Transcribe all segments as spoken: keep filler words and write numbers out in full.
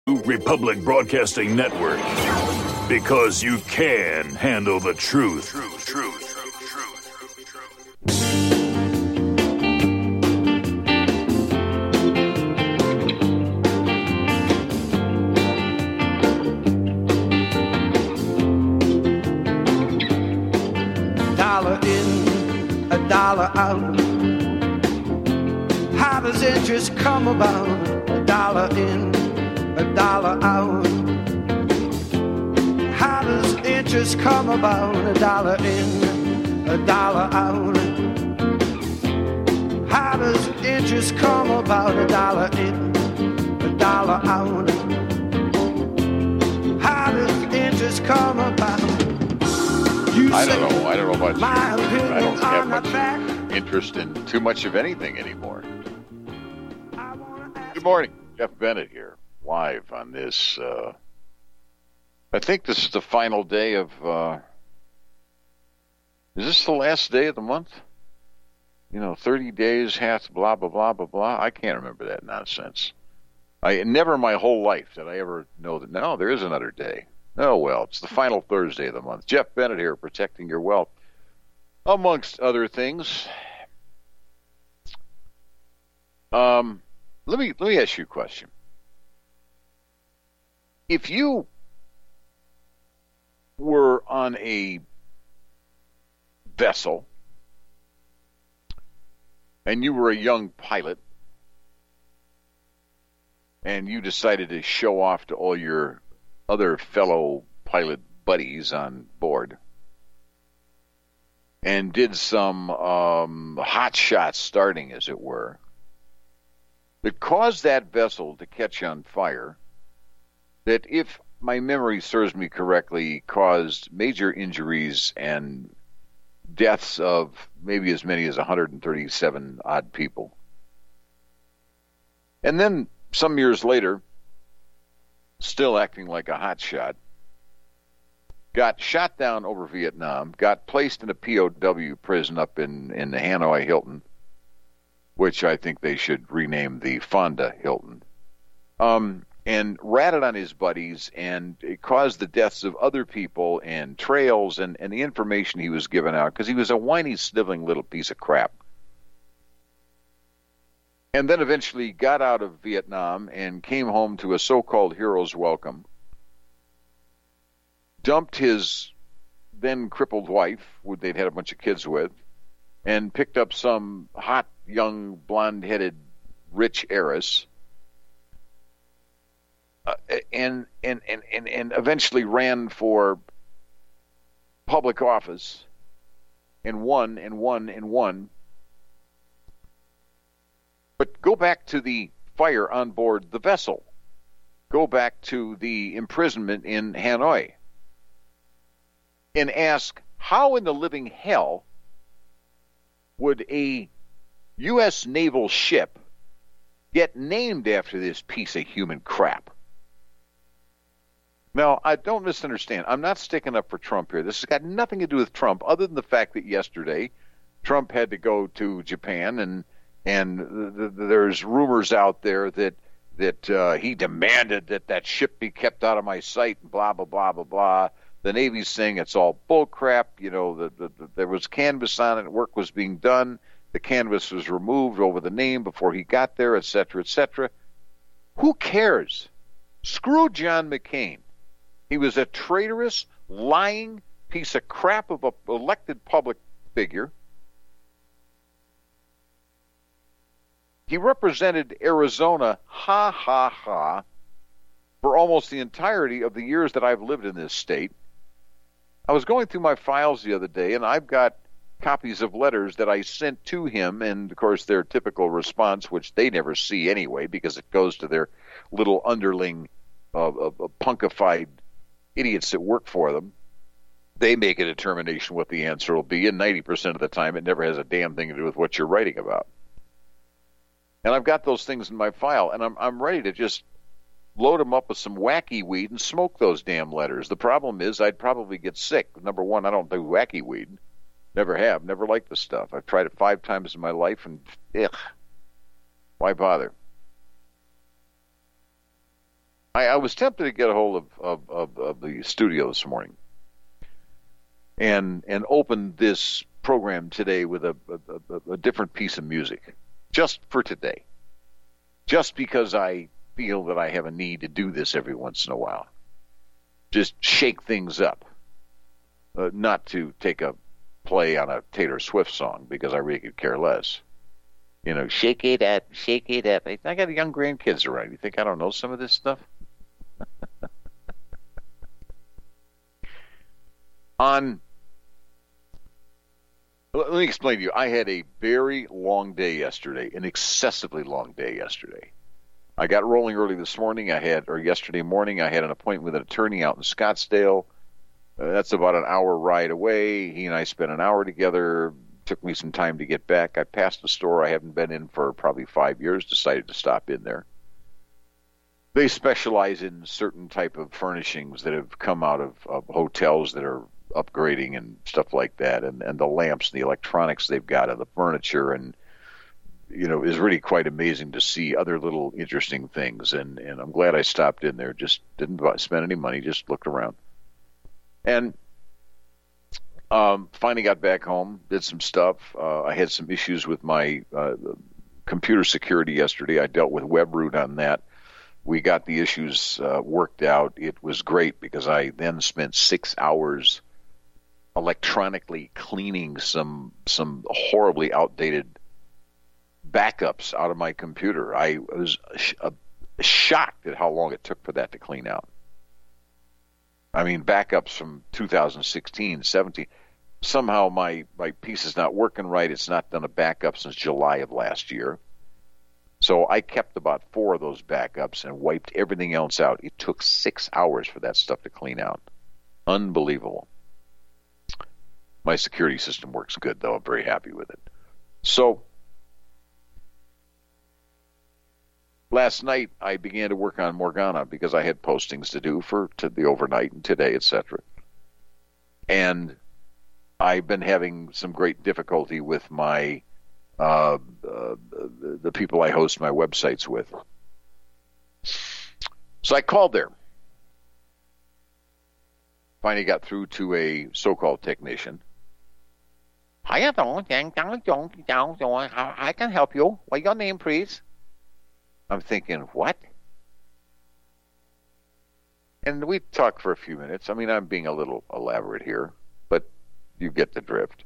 Republic Broadcasting Network. Because you can handle the truth. Truth, truth, truth, truth, truth. Dollar in, a dollar out. How does interest come about? A dollar in, a dollar out. How does interest come about? A dollar in, a dollar out. How does interest come about? A dollar in, a dollar out. How does interest come about? You I don't know. I don't know much. I don't have much interest in too much of anything anymore. Good morning. Jeff Bennett here, live on this. Uh, I think this is the final day of. Uh, is this the last day of the month? You know, thirty days, hath blah, blah, blah, blah, blah. I can't remember that nonsense. I never in my whole life did I ever know that, no, there is another day. Oh, well, it's the final Thursday of the month. Jeff Bennett here, protecting your wealth, amongst other things. Um, let me let me ask you a question. If you were on a vessel and you were a young pilot and you decided to show off to all your other fellow pilot buddies on board and did some um, hot shot starting, as it were, that caused that vessel to catch on fire, that, if my memory serves me correctly, caused major injuries and deaths of maybe as many as one hundred thirty-seven odd people. And then some years later, still acting like a hotshot, got shot down over Vietnam, got placed in a P O W prison up in, in the Hanoi Hilton, which I think they should rename the Fonda Hilton, um, and ratted on his buddies, and it caused the deaths of other people and trails and, and the information he was giving out, because he was a whiny, sniveling little piece of crap. And then eventually got out of Vietnam and came home to a so-called hero's welcome, dumped his then crippled wife, who they'd had a bunch of kids with, and picked up some hot, young, blonde-headed, rich heiress, uh, and, and, and, and, and eventually ran for public office, and won, and won, and won. But go back to the fire on board the vessel. Go back to the imprisonment in Hanoi. And ask, how in the living hell would a U S naval ship get named after this piece of human crap? Now, I don't misunderstand. I'm not sticking up for Trump here. This has got nothing to do with Trump, other than the fact that yesterday Trump had to go to Japan, and and th- th- there's rumors out there that that uh, he demanded that that ship be kept out of my sight, and blah, blah, blah, blah, blah. The Navy's saying it's all bull crap. You know, the, the, the, there was canvas on it, work was being done. The canvas was removed over the name before he got there, et cetera, et cetera. Who cares? Screw John McCain. He was a traitorous, lying piece of crap of an elected public figure. He represented Arizona, ha, ha, ha, for almost the entirety of the years that I've lived in this state. I was going through my files the other day, and I've got copies of letters that I sent to him, and, of course, their typical response, which they never see anyway because it goes to their little underling of, of, of punkified idiots that work for them. They make a determination what the answer will be, and ninety percent of the time it never has a damn thing to do with what you're writing about. And I've got those things in my file, and I'm I'm ready to just load them up with some wacky weed and smoke those damn letters. The problem is I'd probably get sick. Number one, I don't do wacky weed. Never have. Never liked the stuff. I've tried it five times in my life, and ugh, why bother? I, I was tempted to get a hold of, of, of, of the studio this morning and and open this program today with a, a, a, a different piece of music, just for today. Just because I feel that I have a need to do this every once in a while. Just shake things up. Uh, not to take a play on a Taylor Swift song, because I really could care less. You know, shake it up, shake it up. I, I got young grandkids around. You think I don't know some of this stuff? On, let me explain to you. I had a very long day yesterday, an excessively long day yesterday. I got rolling early this morning. I had, or yesterday morning, I had an appointment with an attorney out in Scottsdale. Uh, that's about an hour ride away. He and I spent an hour together. Took me some time to get back. I passed a store I haven't been in for probably five years. Decided to stop in there. They specialize in certain type of furnishings that have come out of, of hotels that are upgrading and stuff like that, and, and the lamps and the electronics they've got and the furniture, and you know, is really quite amazing to see other little interesting things. And, and I'm glad I stopped in there. Just didn't spend any money, just looked around. And um, finally got back home, did some stuff. Uh, I had some issues with my uh, computer security yesterday. I dealt with WebRoot on that. We got the issues uh, worked out. It was great because I then spent six hours electronically cleaning some some horribly outdated backups out of my computer. I was sh- uh, shocked at how long it took for that to clean out. I mean, backups from two thousand sixteen, seventeen. Somehow my, my piece is not working right. It's not done a backup since July of last year. So I kept about four of those backups and wiped everything else out. It took six hours for that stuff to clean out. Unbelievable. My security system works good, though. I'm very happy with it. So last night I began to work on Morgana because I had postings to do for to the overnight and today, et cetera. And I've been having some great difficulty with my uh, uh, the people I host my websites with. So I called there. Finally got through to a so-called technician. I can help you. What's your name, please? I'm thinking, what? And we talked for a few minutes. I mean, I'm being a little elaborate here, but you get the drift.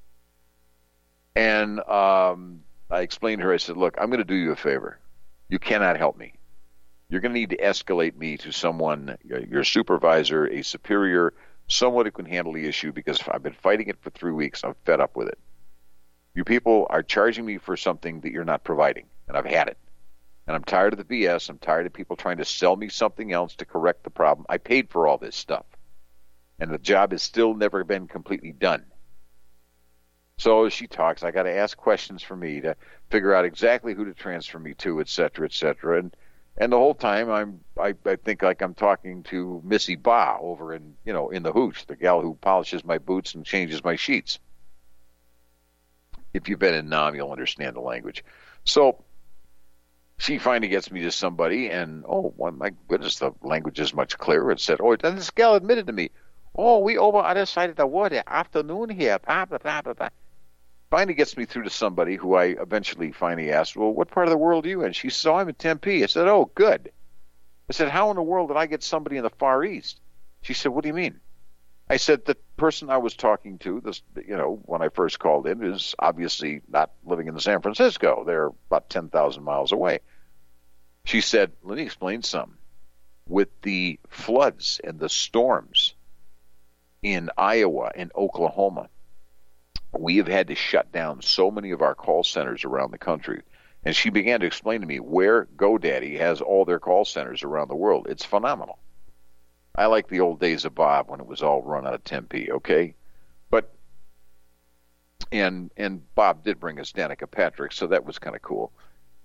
And um, I explained to her, I said, look, I'm going to do you a favor. You cannot help me. You're going to need to escalate me to someone, your supervisor, a superior, someone who can handle the issue, because I've been fighting it for three weeks. I'm fed up with it. You people are charging me for something that you're not providing, and I've had it. And I'm tired of the B S. I'm tired of people trying to sell me something else to correct the problem. I paid for all this stuff, and the job has still never been completely done. So as she talks, I got to ask questions for me to figure out exactly who to transfer me to, et cetera, et cetera. And and the whole time, I'm I, I think like I'm talking to Missy Ba over in you know in the Hooch, the gal who polishes my boots and changes my sheets. If you've been in Nam, you'll understand the language. So she finally gets me to somebody, and oh, well, my goodness, the language is much clearer. It said, oh, and this gal admitted to me, oh, we over on the other side of the water, afternoon here, blah, blah, blah, blah, blah. Finally gets me through to somebody who I eventually finally asked, well, what part of the world are you in? She said, oh, I'm in Tempe. I said, oh, good. I said, how in the world did I get somebody in the Far East? She said, what do you mean? I said, the person I was talking to, this, you know, when I first called in, is obviously not living in San Francisco. They're about ten thousand miles away. She said, let me explain something. With the floods and the storms in Iowa and Oklahoma, we have had to shut down so many of our call centers around the country. And she began to explain to me where GoDaddy has all their call centers around the world. It's phenomenal. I like the old days of Bob when it was all run out of Tempe, okay? But, and and Bob did bring us Danica Patrick, so that was kind of cool.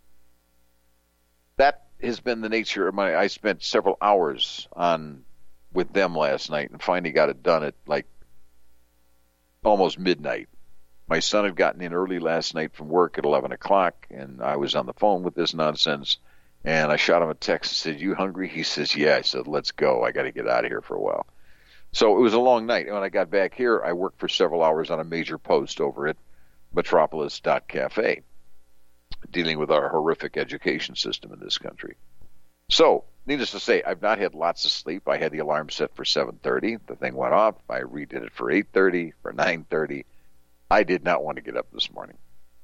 That has been the nature of my, I spent several hours on with them last night and finally got it done at like almost midnight. My son had gotten in early last night from work at eleven o'clock, and I was on the phone with this nonsense, And I shot him a text and said, "You hungry?" He says, "Yeah." I said, "Let's go. I got to get out of here for a while." So it was a long night. And when I got back here, I worked for several hours on a major post over at metropolis dot cafe, dealing with our horrific education system in this country. So, needless to say, I've not had lots of sleep. I had the alarm set for seven thirty. The thing went off. I redid it for eight thirty, for nine thirty. I did not want to get up this morning.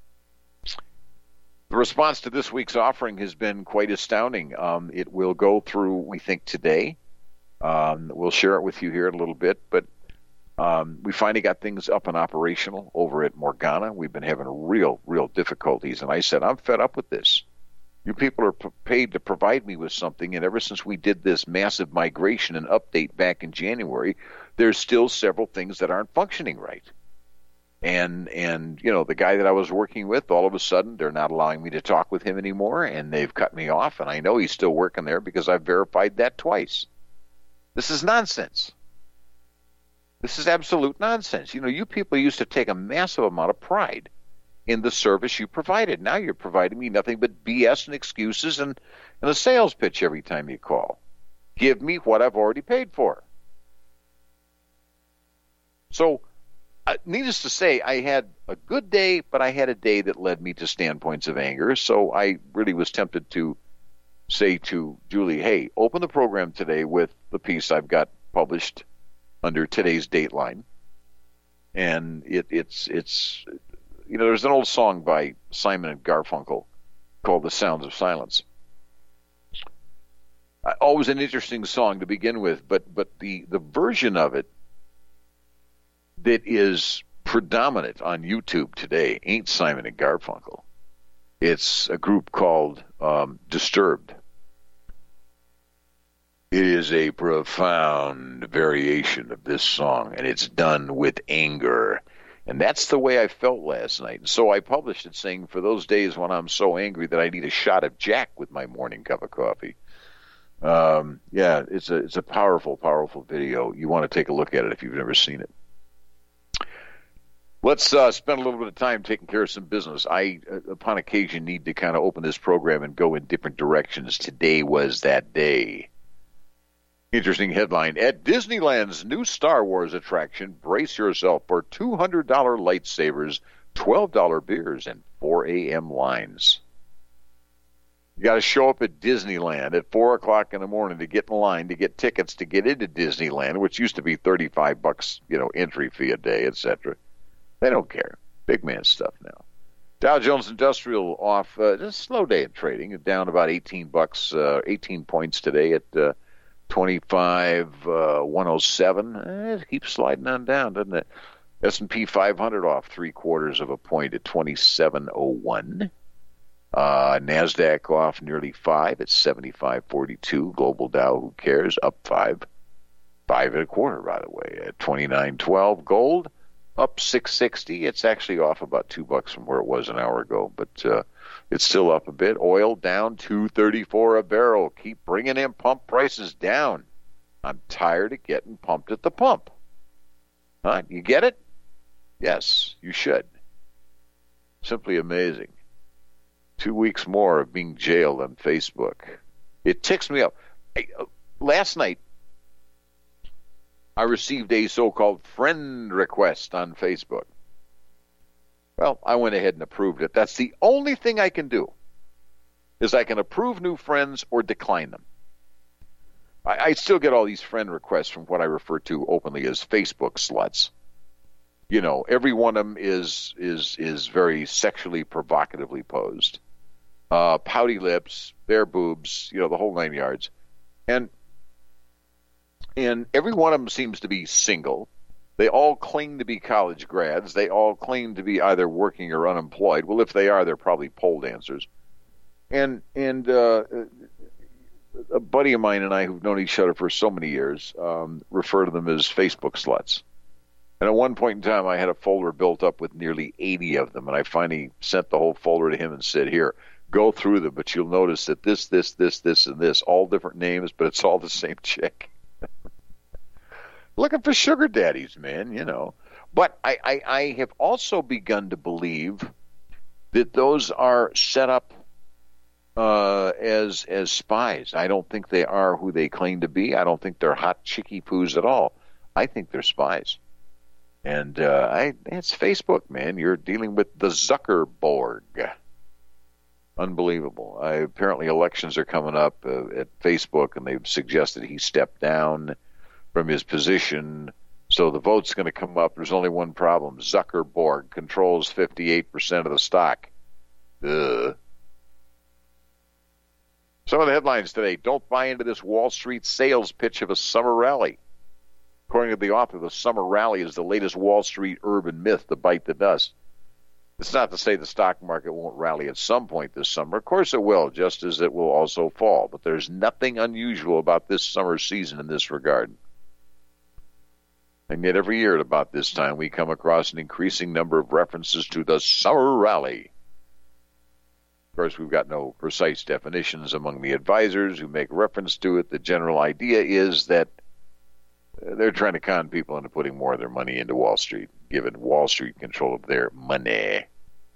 The response to this week's offering has been quite astounding. Um, it will go through, we think, today. Um, we'll share it with you here in a little bit, but um, we finally got things up and operational over at Morgana. We've been having real, real difficulties, and I said, I'm fed up with this. You people are p- paid to provide me with something, and ever since we did this massive migration and update back in January, there's still several things that aren't functioning right. And, and you know, the guy that I was working with, all of a sudden, they're not allowing me to talk with him anymore, and they've cut me off, and I know he's still working there because I've verified that twice. This is nonsense. This is absolute nonsense. You know, you people used to take a massive amount of pride in the service you provided. Now you're providing me nothing but B S and excuses and, and a sales pitch every time you call. Give me what I've already paid for. So, uh, needless to say, I had a good day, but I had a day that led me to standpoints of anger. So I really was tempted to say to Julie, hey, open the program today with the piece I've got published under today's Dateline. And it, it's, it's, you know, there's an old song by Simon and Garfunkel called The Sounds of Silence. Uh, always an interesting song to begin with, but, but the, the version of it that is predominant on YouTube today ain't Simon and Garfunkel. It's a group called um, Disturbed. It is a profound variation of this song, and it's done with anger. And that's the way I felt last night. And so I published it saying, for those days when I'm so angry that I need a shot of Jack with my morning cup of coffee. Um, yeah, it's a it's a powerful, powerful video. You want to take a look at it if you've never seen it. Let's uh, spend a little bit of time taking care of some business. I, uh, upon occasion, need to kind of open this program and go in different directions. Today was that day. Interesting headline. At Disneyland's new Star Wars attraction, brace yourself for two hundred dollars lightsabers, twelve dollars beers, and four a.m. lines. You got to show up at Disneyland at four o'clock in the morning to get in line to get tickets to get into Disneyland, which used to be thirty-five bucks, you know, entry fee a day, et cetera. They don't care. Big man stuff now. Dow Jones Industrial off, uh, just a slow day of trading, down about eighteen bucks, uh, eighteen points today at uh, twenty-five one oh seven. Eh, it keeps sliding on down, doesn't it? S and P five hundred off three quarters of a point at twenty-seven oh one. Uh, NASDAQ off nearly five at seventy-five forty-two. Global Dow, who cares, up five. Five and a quarter, by the way, at twenty-nine twelve. Gold up six sixty. It's actually off about two bucks from where it was an hour ago, but uh, it's still up a bit. Oil down two thirty-four a barrel. Keep bringing in pump prices down. I'm tired of getting pumped at the pump. Huh? You get it? Yes, you should. Simply amazing. Two weeks more of being jailed on Facebook. It ticks me up. I, uh, last night, I received a so-called friend request on Facebook. Well, I went ahead and approved it. That's the only thing I can do, is I can approve new friends or decline them. I, I still get all these friend requests from what I refer to openly as Facebook sluts. You know, every one of them is is is very sexually provocatively posed. Uh, pouty lips, bare boobs, you know, the whole nine yards. And and every one of them seems to be single. They all claim to be college grads. They all claim to be either working or unemployed. Well, if they are, they're probably pole dancers. And and uh, a buddy of mine and I, who've known each other for so many years, um, refer to them as Facebook sluts. And at one point in time, I had a folder built up with nearly eighty of them, and I finally sent the whole folder to him and said, here, go through them, but you'll notice that this, this, this, this, and this, all different names, but it's all the same chick. Looking for sugar daddies, man, you know. But I, I, I have also begun to believe that those are set up uh, as as spies. I don't think they are who they claim to be. I don't think they're hot chicky poos at all. I think they're spies. And uh, I, it's Facebook, man. You're dealing with the Zuckerborg. Unbelievable. I, apparently elections are coming up uh, at Facebook, and they've suggested he step down from his position. So the vote's going to come up. There's only one problem. Zuckerborg controls fifty-eight percent of the stock. Ugh. Some of the headlines today. Don't buy into this Wall Street sales pitch of a summer rally. According to the author, the summer rally is the latest Wall Street urban myth to bite the dust. It's not to say the stock market won't rally at some point this summer. Of course it will, just as it will also fall. But there's nothing unusual about this summer season in this regard. And yet every year at about this time, we come across an increasing number of references to the summer rally. Of course, we've got no precise definitions among the advisors who make reference to it. The general idea is that they're trying to con people into putting more of their money into Wall Street, giving Wall Street control of their money.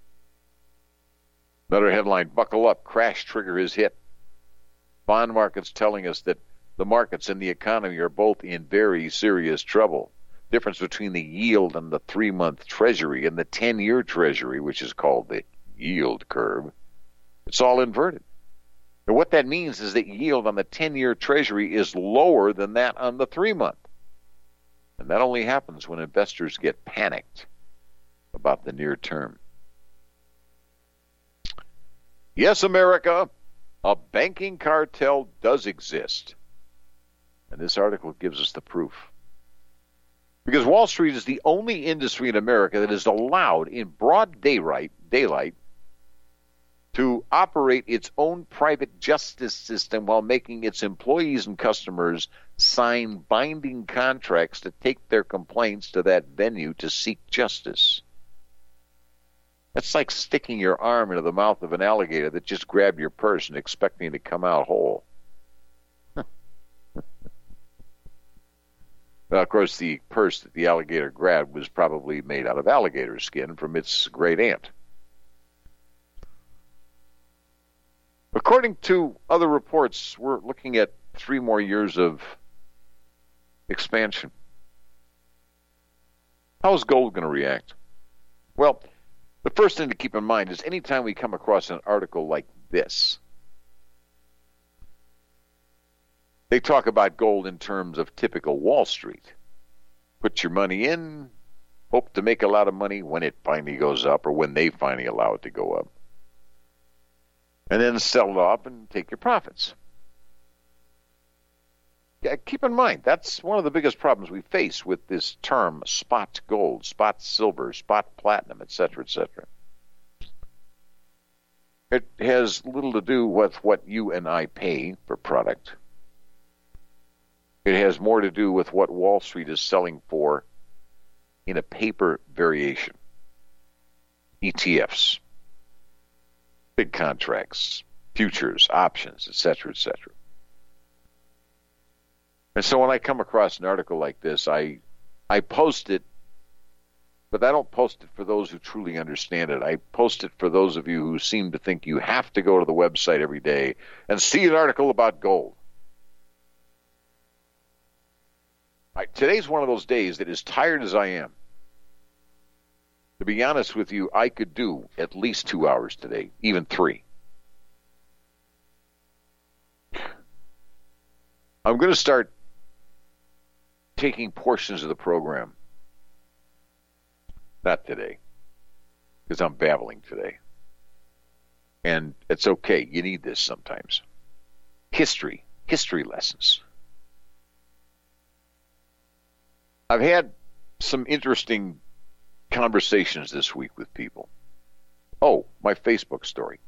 Another headline, buckle up, crash trigger is hit. Bond markets telling us that the markets and the economy are both in very serious trouble. Difference between the yield on the three-month Treasury and the ten-year Treasury, which is called the yield curve, it's all inverted. And what that means is that yield on the ten-year Treasury is lower than that on the three-month. And that only happens when investors get panicked about the near term. Yes, America, a banking cartel does exist. And this article gives us the proof. Because Wall Street is the only industry in America that is allowed in broad daylight, daylight to operate its own private justice system while making its employees and customers sign binding contracts to take their complaints to that venue to seek justice. That's like sticking your arm into the mouth of an alligator that just grabbed your purse and expecting to come out whole. Well, of course, the purse that the alligator grabbed was probably made out of alligator skin from its great aunt. According to other reports, we're looking at three more years of expansion. How is gold going to react? Well, the first thing to keep in mind is anytime we come across an article like this, they talk about gold in terms of typical Wall Street. Put your money in, hope to make a lot of money when it finally goes up or when they finally allow it to go up. And then sell it off and take your profits. Yeah, keep in mind, that's one of the biggest problems we face with this term spot gold, spot silver, spot platinum, et cetera, et cetera. It has little to do with what you and I pay for product. It has more to do with what Wall Street is selling for in a paper variation. E T Fs, big contracts, futures, options, et cetera, et cetera. And so when I come across an article like this, I I post it, but I don't post it for those who truly understand it. I post it for those of you who seem to think you have to go to the website every day and see an article about gold. I, today's one of those days that, as tired as I am, to be honest with you, I could do at least two hours today, even three. I'm going to start taking portions of the program. Not today, because I'm babbling today. And it's okay. You need this sometimes. History. History lessons. I've had some interesting conversations this week with people. Oh, my Facebook story.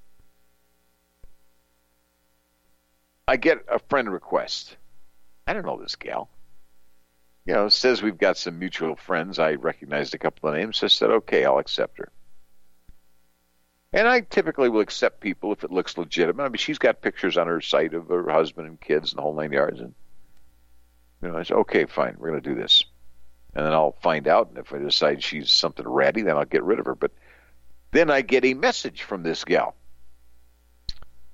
I get a friend request. I don't know this gal. You know, says we've got some mutual friends. I recognized a couple of names. So I said, okay, I'll accept her. And I typically will accept people if it looks legitimate. I mean, she's got pictures on her site of her husband and kids and the whole nine yards. And, you know, I said, okay, fine, we're going to do this. And then I'll find out, and if I decide she's something ratty, then I'll get rid of her. But then I get a message from this gal.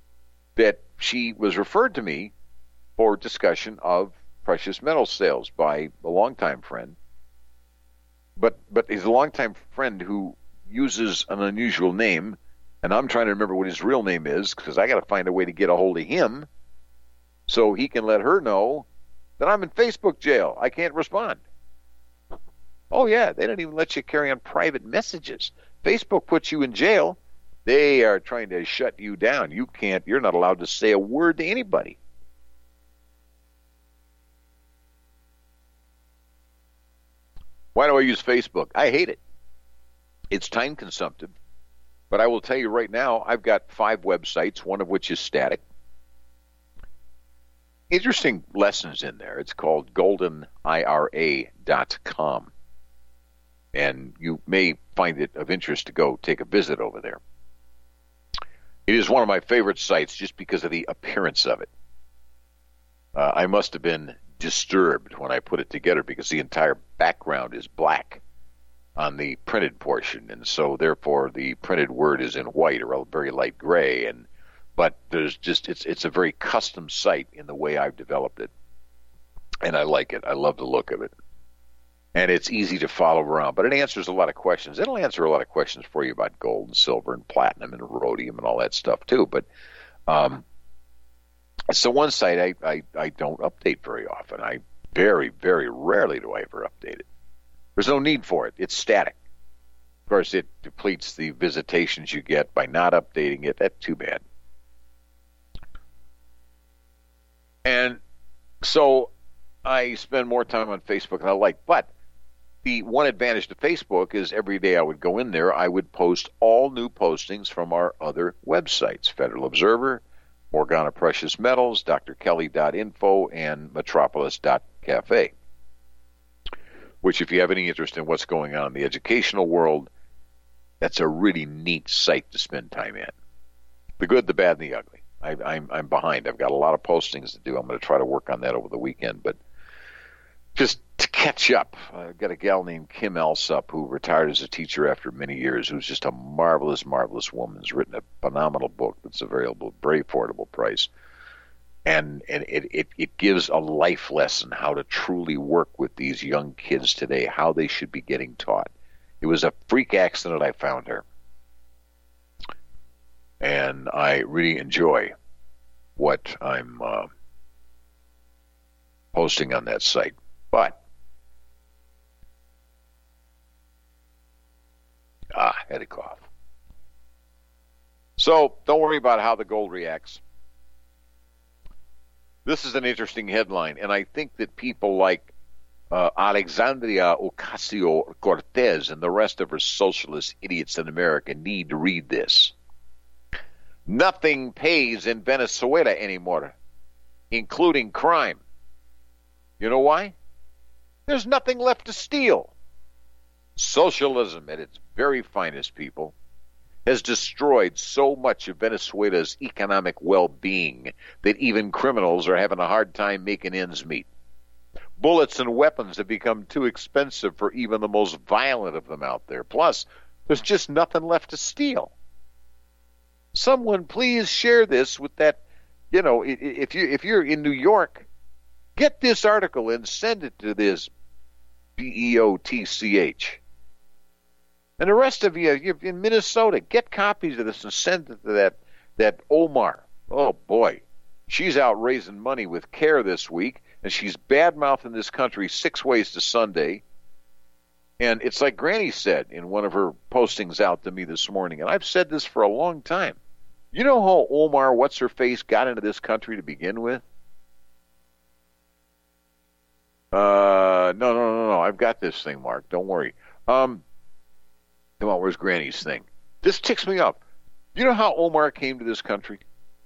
that she was referred to me for discussion of precious metal sales by a longtime friend. But but he's a longtime friend who uses an unusual name, and I'm trying to remember what his real name is because I got to find a way to get a hold of him so he can let her know that I'm in Facebook jail. I can't respond. Oh, yeah, they don't even let you carry on private messages. Facebook puts you in jail. They are trying to shut you down. You can't, you're not allowed to say a word to anybody. Why do I use Facebook? I hate it. It's time consumptive. But I will tell you right now, I've got five websites, one of which is static. Interesting lessons in there. It's called golden I R A dot com. And you may find it of interest to go take a visit over there. It is one of my favorite sites just because of the appearance of it. Uh, I must have been disturbed when I put it together because the entire background is black on the printed portion, and so therefore the printed word is in white or a very light gray. And but there's just it's it's a very custom site in the way I've developed it, and I like it. I love the look of it, and it's easy to follow around. But it answers a lot of questions. It'll answer a lot of questions for you about gold and silver and platinum and rhodium and all that stuff too. But um, so one site I, I I don't update very often. I very very rarely do I ever update it. There's no need for it. It's static. Of course, it depletes the visitations you get by not updating it. That's too bad. And so I spend more time on Facebook than I like. But the one advantage to Facebook is every day I would go in there, I would post all new postings from our other websites, Federal Observer, Morgana Precious Metals, D R Kelly dot info, and Metropolis dot cafe. Which, if you have any interest in what's going on in the educational world, that's a really neat site to spend time in. The good, the bad, and the ugly. I, I'm, I'm behind. I've got a lot of postings to do. I'm going to try to work on that over the weekend. But just to catch up, I've got a gal named Kim Alsop who retired as a teacher after many years, who's just a marvelous, marvelous woman, who's written a phenomenal book that's available at a very affordable price. And, and it, it, it gives a life lesson how to truly work with these young kids today, how they should be getting taught. It was a freak accident I found her. And I really enjoy what I'm uh, posting on that site. But, ah, had a cough. So don't worry about how the gold reacts. This is an interesting headline, and I think that people like uh, Alexandria Ocasio-Cortez and the rest of her socialist idiots in America need to read this. Nothing pays in Venezuela anymore, including crime. You know why? There's nothing left to steal. Socialism at its very finest, people, has destroyed so much of Venezuela's economic well-being that even criminals are having a hard time making ends meet. Bullets and weapons have become too expensive for even the most violent of them out there. Plus, there's just nothing left to steal. Someone please share this with that, you know, if you if you're in New York, get this article and send it to this B E O T C H. And the rest of you, you're in Minnesota, get copies of this and send it to that, that Omar. Oh, boy. She's out raising money with CARE this week, and she's bad-mouthing this country six ways to Sunday. And it's like Granny said in one of her postings out to me this morning, and I've said this for a long time. You know how Omar What's-Her-Face got into this country to begin with? Uh, no, no, no, no. I've got this thing, Mark. Don't worry. Um... Come on, where's Granny's thing? This ticks me off. You know how Omar came to this country?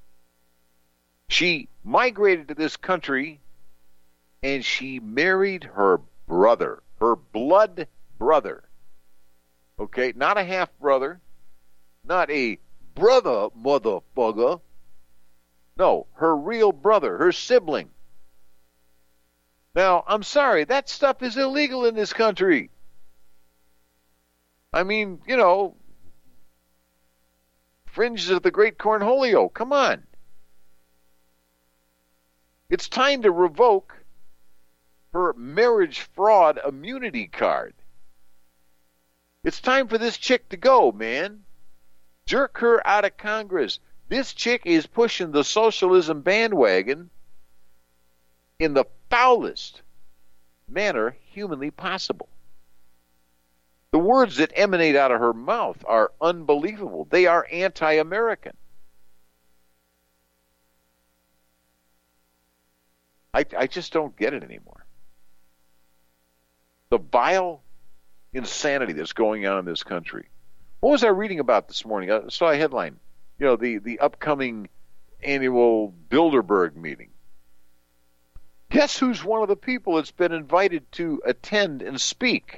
She migrated to this country, and she married her brother, her blood brother. Okay, not a half-brother, not a brother motherfucker. No, her real brother, her sibling. Now, I'm sorry, that stuff is illegal in this country. I mean, you know, fringes of the great Cornholio, come on. It's time to revoke her marriage fraud immunity card. It's time for this chick to go, man. Jerk her out of Congress. This chick is pushing the socialism bandwagon in the foulest manner humanly possible. The words that emanate out of her mouth are unbelievable. They are anti-American. I, I just don't get it anymore. The vile insanity that's going on in this country. What was I reading about this morning? I saw a headline. You know, the, the upcoming annual Bilderberg meeting. Guess who's one of the people that's been invited to attend and speak?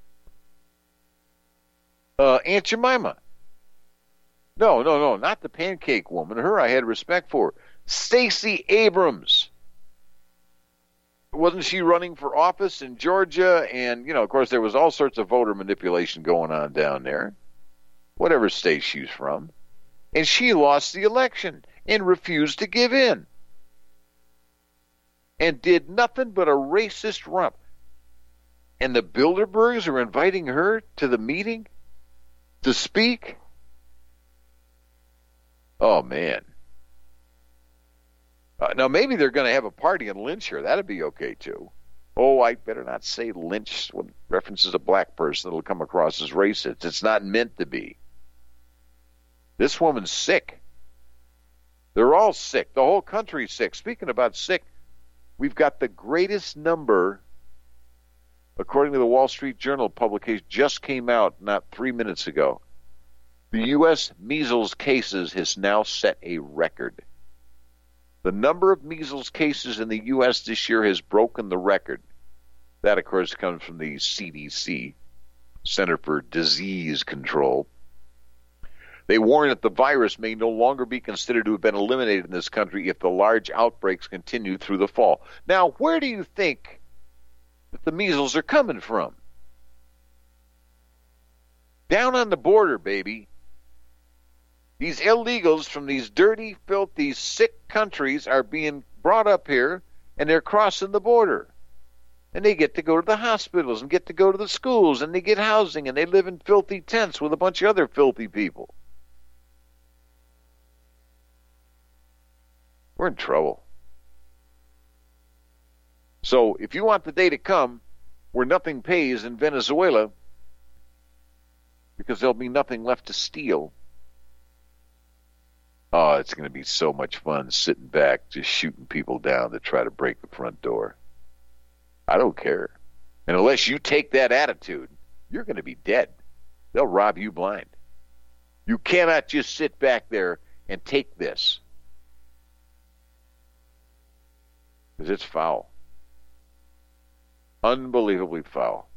Uh, Aunt Jemima. No, no, no, not the pancake woman. Her I had respect for. Stacey Abrams. Wasn't she running for office in Georgia? And, you know, of course, there was all sorts of voter manipulation going on down there, whatever state she's from. And she lost the election and refused to give in. And did nothing but a racist rump. And the Bilderbergs are inviting her to the meeting to speak? Oh, man. Uh, now, maybe they're going to have a party and lynch her. That'd be okay, too. Oh, I better not say lynch when references a black person. It'll come across as racist. It's not meant to be. This woman's sick. They're all sick. The whole country's sick. Speaking about sick, we've got the greatest number, according to the Wall Street Journal publication, just came out not three minutes ago. The U S measles cases has now set a record. The number of measles cases in the U S this year has broken the record. That, of course, comes from the C D C, Center for Disease Control. They warn that the virus may no longer be considered to have been eliminated in this country if the large outbreaks continue through the fall. Now, where do you think that the measles are coming from? Down on the border, baby. These illegals from these dirty, filthy, sick countries are being brought up here, and they're crossing the border. And they get to go to the hospitals and get to go to the schools, and they get housing, and they live in filthy tents with a bunch of other filthy people. We're in trouble. So if you want the day to come where nothing pays in Venezuela, because there'll be nothing left to steal, oh, it's going to be so much fun sitting back, just shooting people down to try to break the front door. I don't care. And unless you take that attitude, you're going to be dead. They'll rob you blind. You cannot just sit back there and take this. Because it's foul. Unbelievably foul.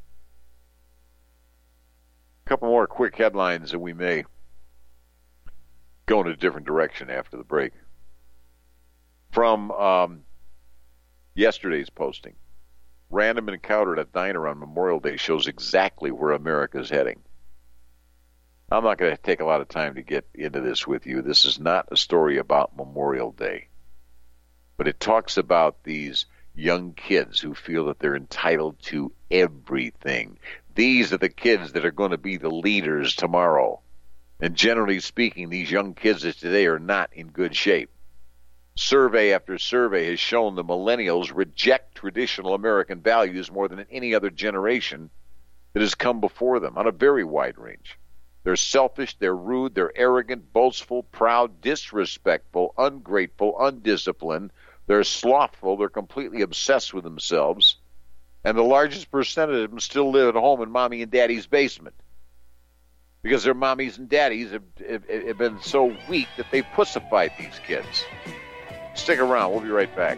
A couple more quick headlines and we may go in a different direction after the break. From um, yesterday's posting, random encounter at a diner on Memorial Day shows exactly where America's heading. I'm not going to take a lot of time to get into this with you. This is not a story about Memorial Day. But it talks about these young kids who feel that they're entitled to everything. These are the kids that are going to be the leaders tomorrow. And generally speaking, these young kids of today are not in good shape. Survey after survey has shown the millennials reject traditional American values more than any other generation that has come before them on a very wide range. They're selfish, they're rude, they're arrogant, boastful, proud, disrespectful, ungrateful, undisciplined. They're slothful, they're completely obsessed with themselves. And the largest percentage of them still live at home in mommy and daddy's basement. Because their mommies and daddies have, have, have been so weak that they've pussified these kids. Stick around. We'll be right back.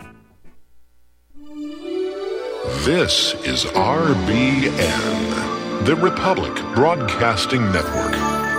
This is R B N, The Republic Broadcasting Network.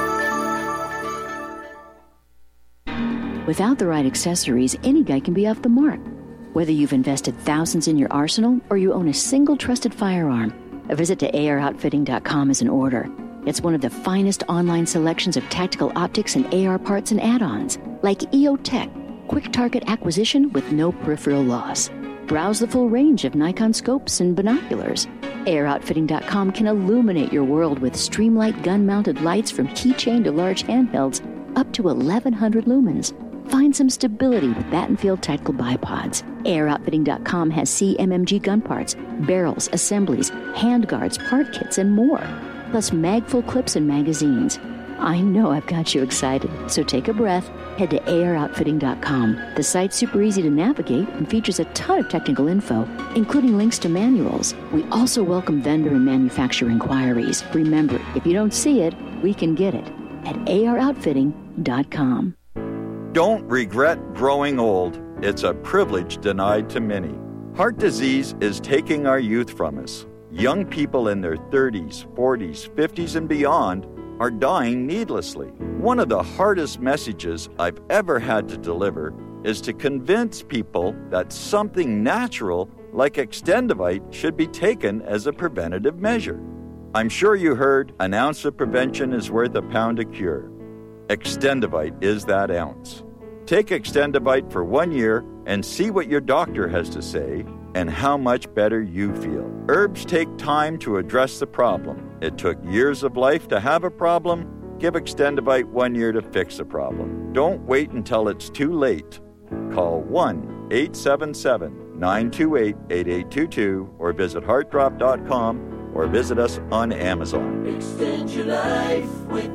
Without the right accessories, any guy can be off the mark. Whether you've invested thousands in your arsenal or you own a single trusted firearm, a visit to A R outfitting dot com is in order. It's one of the finest online selections of tactical optics and A R parts and add-ons, like E O Tech, quick target acquisition with no peripheral loss. Browse the full range of Nikon scopes and binoculars. A R outfitting dot com can illuminate your world with Streamlight gun-mounted lights from keychain to large handhelds up to eleven hundred lumens. Find some stability with Battenfield Tactical Bipods. A R outfitting dot com has C M M G gun parts, barrels, assemblies, handguards, part kits, and more. Plus mag-full clips and magazines. I know I've got you excited, so take a breath. Head to A R outfitting dot com. The site's super easy to navigate and features a ton of technical info, including links to manuals. We also welcome vendor and manufacturer inquiries. Remember, if you don't see it, we can get it at A R outfitting dot com. Don't regret growing old. It's a privilege denied to many. Heart disease is taking our youth from us. Young people in their thirties, forties, fifties, and beyond are dying needlessly. One of the hardest messages I've ever had to deliver is to convince people that something natural like Extendivite should be taken as a preventative measure. I'm sure you heard an ounce of prevention is worth a pound of cure. Extendivite is that ounce. Take Extendivite for one year and see what your doctor has to say and how much better you feel. Herbs take time to address the problem. It took years of life to have a problem. Give Extendivite one year to fix the problem. Don't wait until it's too late. Call one eight seven seven, nine two eight, eight eight two two or visit heart drop dot com or visit us on Amazon. Extend your life with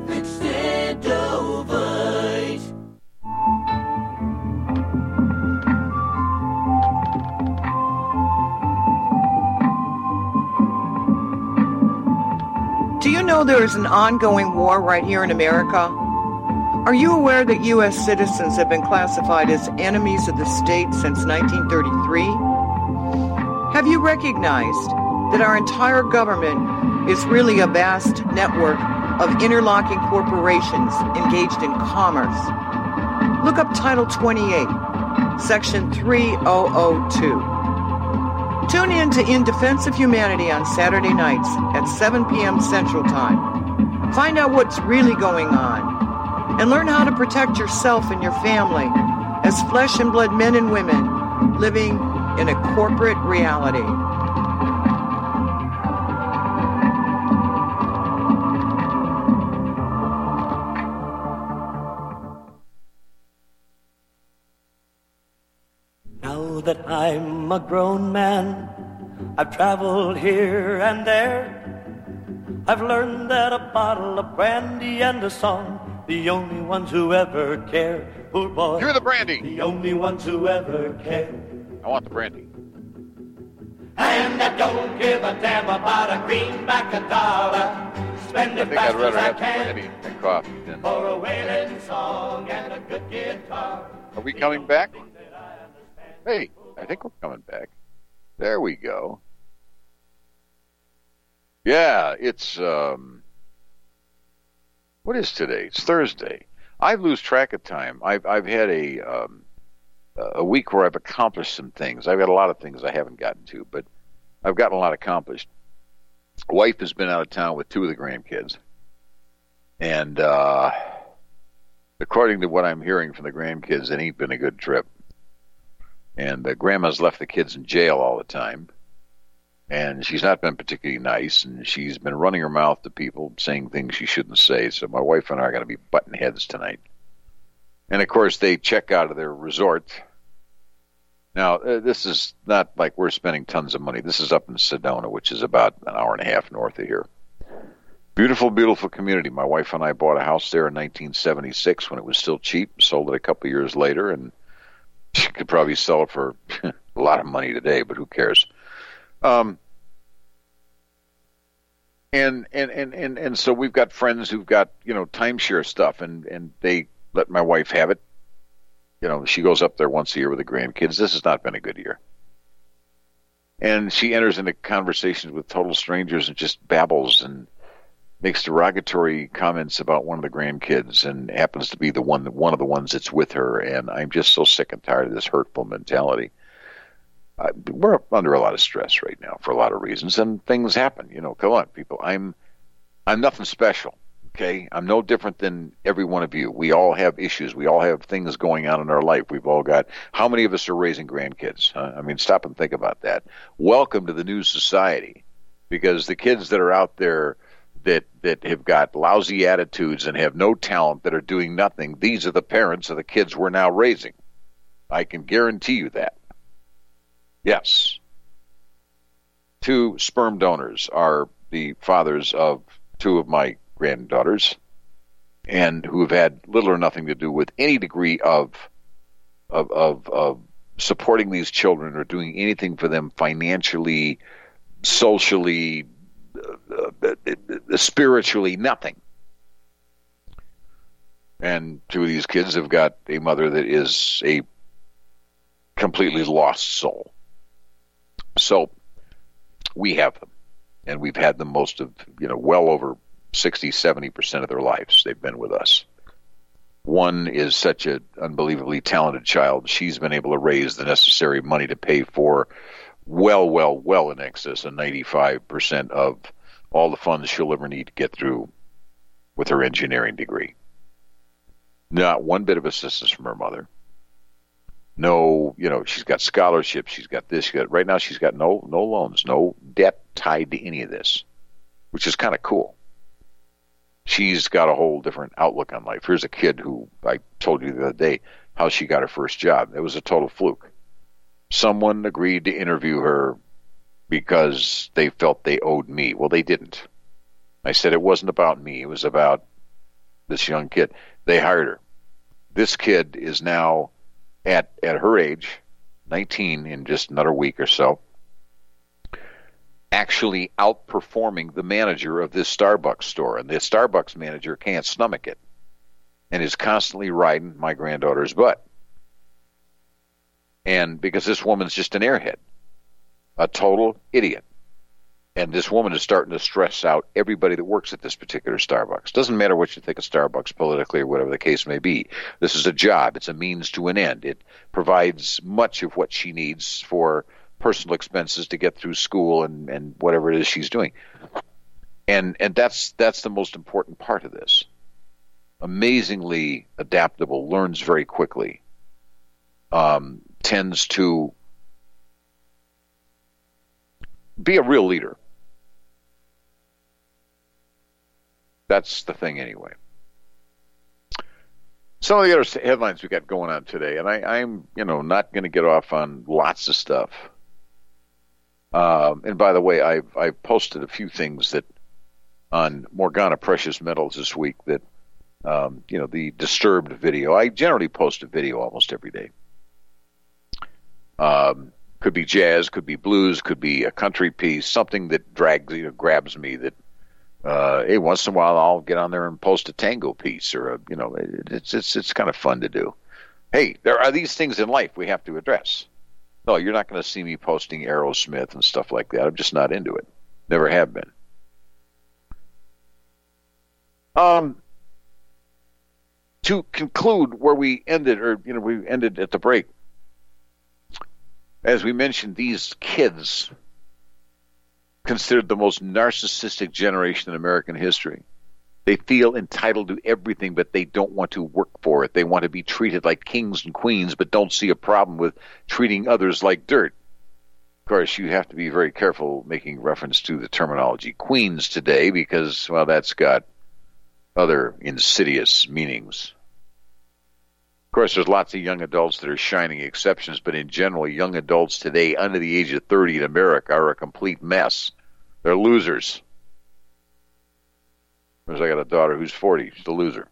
Extendovite. Do you know there is an ongoing war right here in America? Are you aware that U S citizens have been classified as enemies of the state since nineteen thirty-three? Have you recognized that our entire government is really a vast network of interlocking corporations engaged in commerce? Look up Title twenty-eight, Section three thousand two. Tune in to In Defense of Humanity on Saturday nights at seven p.m. Central Time. Find out what's really going on and learn how to protect yourself and your family as flesh and blood men and women living in a corporate reality. Now that I'm a grown man, I've traveled here and there. I've learned that a bottle of brandy and a song, the only ones who ever care. Poor boy, You're the brandy. The only ones who ever care. I want the brandy. And I don't give a damn about a greenback a dollar. Spend I it think I'd fast rather as I have the can brandy and coffee than. for a wailing song and a good guitar. Are we coming back? Hey, I think we're coming back. There we go. Yeah, it's, um, what is today? It's Thursday. I lose track of time. I've, I've had a, um, a week where I've accomplished some things. I've got a lot of things I haven't gotten to, but I've gotten a lot accomplished. Wife has been out of town with two of the grandkids. And, uh, according to what I'm hearing from the grandkids, it ain't been a good trip. And uh, Grandma's left the kids in jail all the time. And she's not been particularly nice. And she's been running her mouth to people, saying things she shouldn't say. So my wife and I are going to be butting heads tonight. And, of course, they check out of their resort. Now, uh, this is not like we're spending tons of money. This is up in Sedona, which is about an hour and a half north of here. Beautiful, beautiful community. My wife and I bought a house there in nineteen seventy-six when it was still cheap. Sold it a couple years later, and she could probably sell it for a lot of money today, but who cares? Um, and, and, and, and, and so we've got friends who've got, you know, timeshare stuff, and, and they let my wife have it. You know, she goes up there once a year with the grandkids. This has not been a good year. And she enters into conversations with total strangers and just babbles, and makes derogatory comments about one of the grandkids and happens to be the one one of the ones that's with her, and I'm just so sick and tired of this hurtful mentality. Uh, we're under a lot of stress right now for a lot of reasons, and things happen. You know, come on, people. I'm I'm nothing special. Okay, I'm no different than every one of you. We all have issues. We all have things going on in our life. We've all got. How many of us are raising grandkids? Huh? I mean, stop and think about that. Welcome to the new society, because the kids that are out there that that have got lousy attitudes and have no talent, that are doing nothing, these are the parents of the kids we're now raising. I can guarantee you that. Yes. Two sperm donors are the fathers of two of my granddaughters, and who have had little or nothing to do with any degree of of of, of supporting these children or doing anything for them financially, socially, uh, uh, spiritually, nothing. And two of these kids have got a mother that is a completely lost soul. So we have them, and we've had them most of, you know, well over sixty, seventy percent of their lives. They've been with us. One is such an unbelievably talented child. She's been able to raise the necessary money to pay for well, well, well in excess of ninety-five percent of all the funds she'll ever need to get through with her engineering degree. Not one bit of assistance from her mother. No, you know, she's got scholarships. She's got this. She got, right now she's got no no loans, no debt tied to any of this, which is kind of cool. She's got a whole different outlook on life. Here's a kid who I told you the other day how she got her first job. It was a total fluke. Someone agreed to interview her because they felt they owed me. Well, they didn't. I said it wasn't about me. It was about this young kid. They hired her. This kid is now at at her age, nineteen, in just another week or so, actually outperforming the manager of this Starbucks store. And the Starbucks manager can't stomach it and is constantly riding my granddaughter's butt. And because this woman's just an airhead, a total idiot. And this woman is starting to stress out everybody that works at this particular Starbucks. Doesn't matter what you think of Starbucks politically or whatever the case may be. This is a job. It's a means to an end. It provides much of what she needs for personal expenses to get through school and, and whatever it is she's doing. And and that's that's the most important part of this. Amazingly adaptable, learns very quickly, um, tends to be a real leader. That's the thing anyway. Some of the other headlines we got going on today, and I, I'm, you know, not going to get off on lots of stuff. Um, and by the way, I've, I've posted a few things that on Morgana Precious Metals this week that, um, you know, the Disturbed video. I generally post a video almost every day. Um, could be jazz, could be blues, could be a country piece, something that drags, you know, grabs me that, Uh, hey, once in a while I'll get on there and post a tango piece, or a, you know, it, it's it's it's kind of fun to do. Hey, there are these things in life we have to address. No, you're not going to see me posting Aerosmith and stuff like that. I'm just not into it. Never have been. Um, to conclude where we ended, or you know, we ended at the break. As we mentioned, these kids considered the most narcissistic generation in American history. They feel entitled to everything, but they don't want to work for it. They want to be treated like kings and queens, but don't see a problem with treating others like dirt. Of course, you have to be very careful making reference to the terminology queens today because, well, that's got other insidious meanings. Of course, there's lots of young adults that are shining exceptions, but in general, young adults today under the age of thirty in America are a complete mess. They're losers. Whereas I got a daughter who's forty. She's a loser.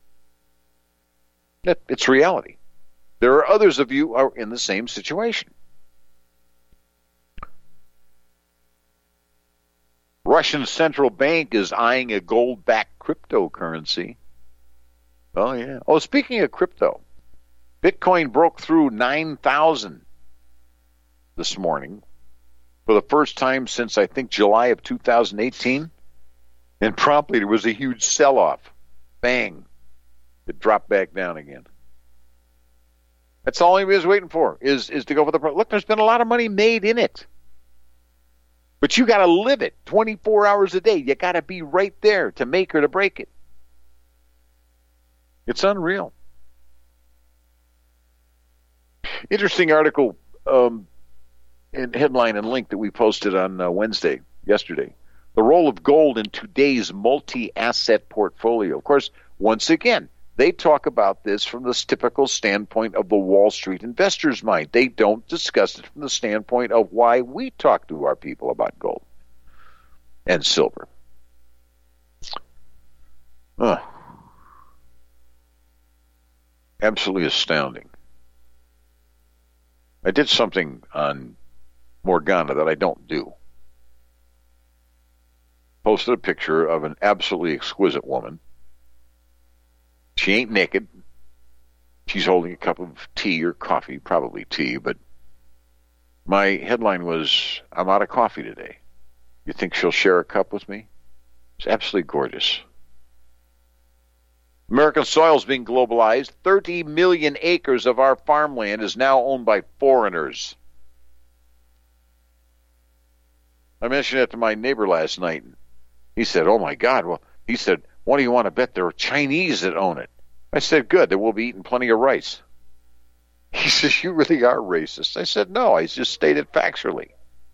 It's reality. There are others of you who are in the same situation. Russian central bank is eyeing a gold-backed cryptocurrency. Oh, yeah. Oh, speaking of crypto, Bitcoin broke through nine thousand this morning for the first time since, I think, July of two thousand eighteen. And promptly there was a huge sell-off. Bang. It dropped back down again. That's all anybody was waiting for, is, is to go for the... Look, there's been a lot of money made in it. But you got to live it twenty-four hours a day. You got to be right there to make or to break it. It's unreal. Interesting article, um, and headline and link that we posted on uh, Wednesday, yesterday. The role of gold in today's multi-asset portfolio. Of course, once again, they talk about this from the typical standpoint of the Wall Street investor's mind. They don't discuss it from the standpoint of why we talk to our people about gold and silver. Uh, absolutely astounding. I did something on Morgana that I don't do. Posted a picture of an absolutely exquisite woman. She ain't naked. She's holding a cup of tea or coffee, probably tea, but my headline was, I'm out of coffee today. You think she'll share a cup with me? It's absolutely gorgeous. American soil is being globalized. thirty million acres of our farmland is now owned by foreigners. I mentioned it to my neighbor last night. He said, oh my God. Well, he said, what do you want to bet? There are Chinese that own it. I said, good, then we'll be eating plenty of rice. He says, you really are racist. I said, no, I just stated factually.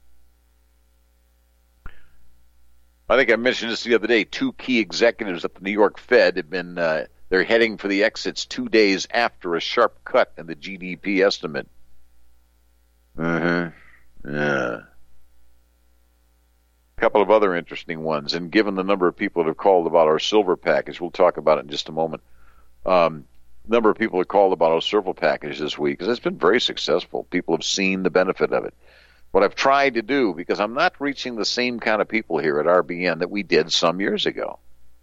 I think I mentioned this the other day. Two key executives at the New York Fed have been, uh, they're heading for the exits two days after a sharp cut in the G D P estimate. Uh-huh. Yeah. A couple of other interesting ones, and given the number of people that have called about our silver package, we'll talk about it in just a moment. Um, number of people have called about our silver package this week, because it's been very successful. People have seen the benefit of it. What I've tried to do, because I'm not reaching the same kind of people here at R B N that we did some years ago.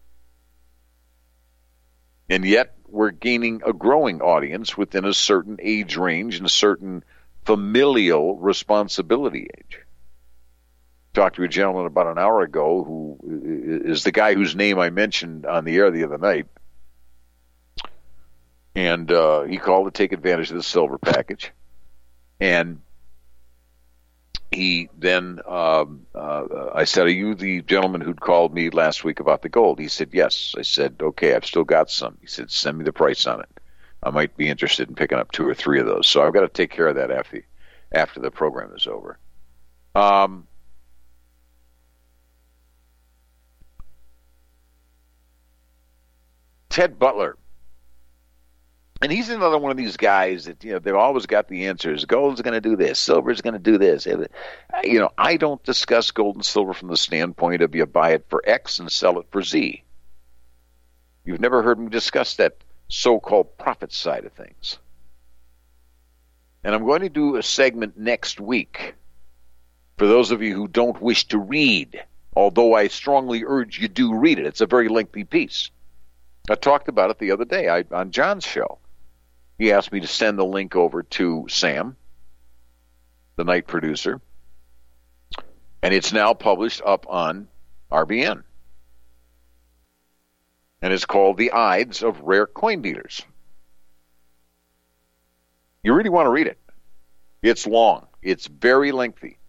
And yet we're gaining a growing audience within a certain age range and a certain familial responsibility age. Talked to a gentleman about an hour ago who is the guy whose name I mentioned on the air the other night. And uh, he called to take advantage of the silver package. And he then, um, uh, I said, are you the gentleman who'd called me last week about the gold? He said, yes. I said, okay, I've still got some. He said, send me the price on it. I might be interested in picking up two or three of those. So I've got to take care of that after, after the program is over. Um, Ted Butler. And he's another one of these guys that, you know, they've always got the answers. Gold's going to do this. Silver's going to do this. You know, I don't discuss gold and silver from the standpoint of you buy it for X and sell it for Z. You've never heard me discuss that so-called profit side of things. And I'm going to do a segment next week for those of you who don't wish to read, although I strongly urge you do read it. It's a very lengthy piece. I talked about it the other day I, on John's show. He asked me to send the link over to Sam, the night producer, and it's now published up on R B N. And it's called The Ides of Rare Coin Dealers. You really want to read it. It's long. It's very lengthy.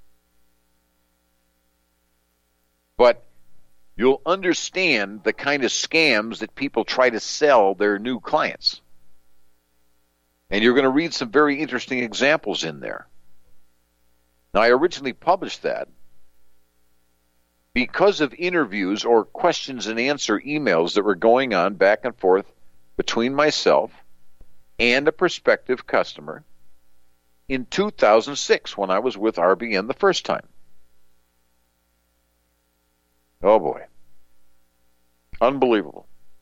But you'll understand the kind of scams that people try to sell their new clients. And you're going to read some very interesting examples in there. Now, I originally published that because of interviews or questions and answer emails that were going on back and forth between myself and a prospective customer in two thousand six when I was with R B N the first time. Oh, boy. Unbelievable.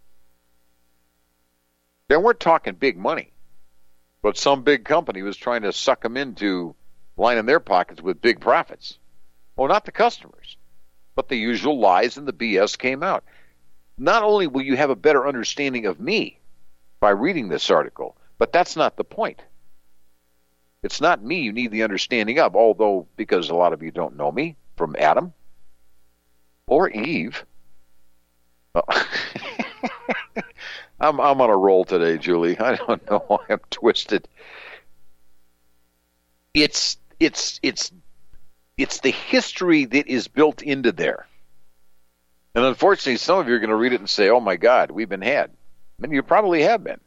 They weren't talking big money, but some big company was trying to suck them into lining their pockets with big profits. Well, not the customers, but the usual lies and the B S came out. Not only will you have a better understanding of me by reading this article, but that's not the point. It's not me you need the understanding of, although because a lot of you don't know me from Adam or Eve, Oh. I'm I'm on a roll today, Julie. I don't know why I'm twisted. It's it's it's it's the history that is built into there. And unfortunately, some of you are going to read it and say, "Oh my God, we've been had." I mean, you probably have been.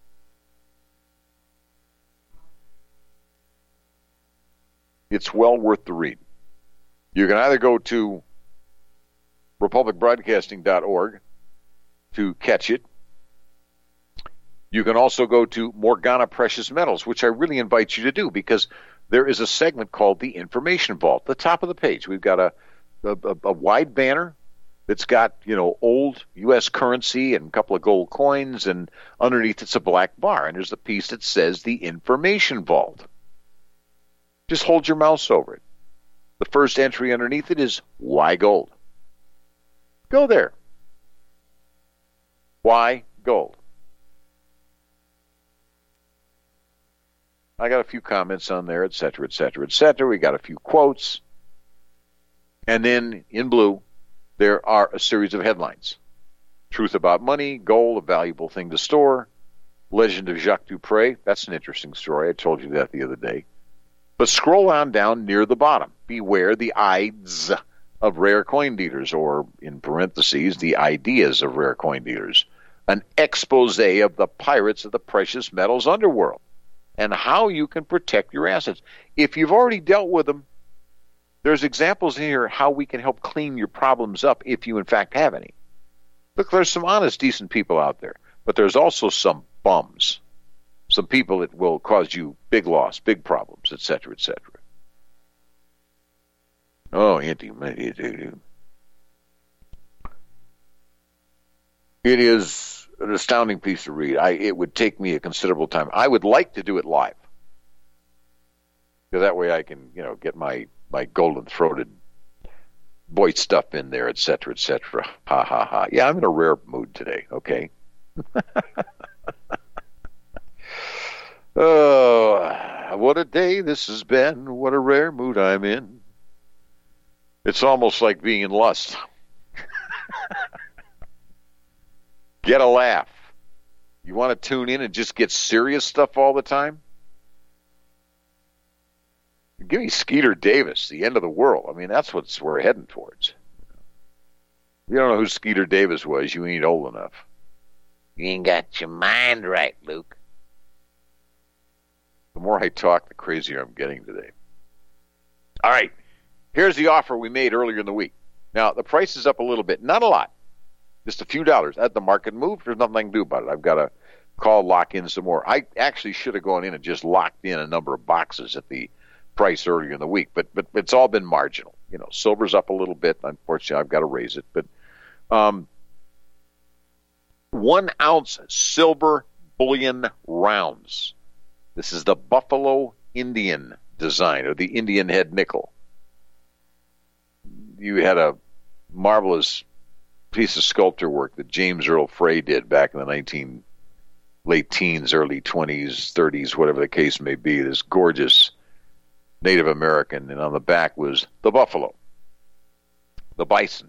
It's well worth the read. You can either go to republic broadcasting dot org to catch it. You can also go to Morgana Precious Metals, which I really invite you to do, because there is a segment called the Information Vault. The top of the page, we've got a, a, a wide banner that's got, you know, old U S currency and a couple of gold coins, and underneath it's a black bar, and there's a piece that says the Information Vault. Just hold your mouse over it. The first entry underneath it is Why Gold? Go there. Why Gold? I got a few comments on there, et cetera, et cetera, et cetera. We got a few quotes. And then in blue, there are a series of headlines. Truth about money, gold, a valuable thing to store. Legend of Jacques Dupre. That's an interesting story. I told you that the other day. But scroll on down near the bottom. Beware the Ides of rare coin dealers, or in parentheses, the ideas of rare coin dealers. An expose of the pirates of the precious metals underworld and how you can protect your assets. If you've already dealt with them, there's examples here how we can help clean your problems up if you in fact have any. Look, there's some honest, decent people out there, but there's also some bums, some people that will cause you big loss, big problems, et cetera, et cetera. Oh, Auntie, it is an astounding piece to read. I, it would take me a considerable time. I would like to do it live, because that way I can, you know, get my, my golden-throated voice stuff in there, et cetera, et cetera. Ha, ha, ha. Yeah, I'm in a rare mood today, okay? Oh, what a day this has been. What a rare mood I'm in. It's almost like being in lust. Get a laugh. You want to tune in and just get serious stuff all the time? Give me Skeeter Davis, The End of the World. I mean, that's what we're heading towards. If you don't know who Skeeter Davis was, you ain't old enough. You ain't got your mind right, Luke. The more I talk, the crazier I'm getting today. All right. Here's the offer we made earlier in the week. Now, the price is up a little bit. Not a lot. Just a few dollars. At the market move, there's nothing I can do about it. I've got to call, lock in some more. I actually should have gone in and just locked in a number of boxes at the price earlier in the week, but but it's all been marginal. You know, silver's up a little bit. Unfortunately, I've got to raise it. But um, one ounce silver bullion rounds. This is the Buffalo Indian design, or the Indian head nickel. You had a marvelous piece of sculpture work that James Earl Frey did back in the nineteen late teens, early twenties, thirties, whatever the case may be. This gorgeous Native American, and on the back was the buffalo, the bison.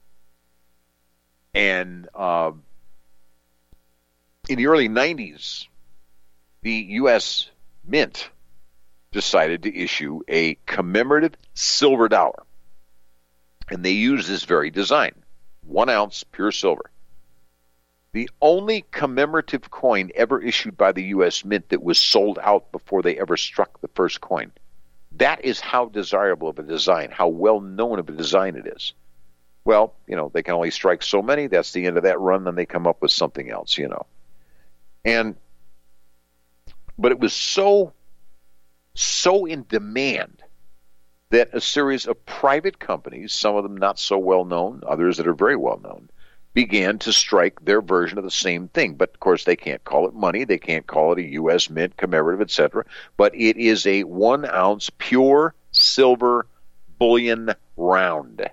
And uh, in the early nineties, the U S Mint decided to issue a commemorative silver dollar. And they used this very design, one ounce pure silver. The only commemorative coin ever issued by the U S Mint that was sold out before they ever struck the first coin. That is how desirable of a design, how well known of a design it is. Well, you know, they can only strike so many. That's the end of that run. Then they come up with something else, you know. And, but it was so, so in demand that a series of private companies, some of them not so well known, others that are very well known, began to strike their version of the same thing. But, of course, they can't call it money. They can't call it a U S Mint commemorative, et cetera. But it is a one-ounce pure silver bullion round.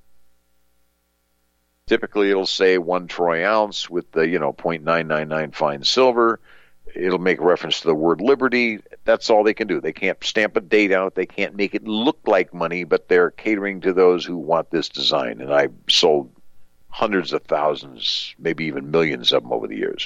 Typically, it'll say one troy ounce with the, you know, zero point nine nine nine fine silver. It'll make reference to the word liberty. That's all they can do. They can't stamp a date out. They can't make it look like money, but they're catering to those who want this design. And I've sold hundreds of thousands, maybe even millions of them over the years.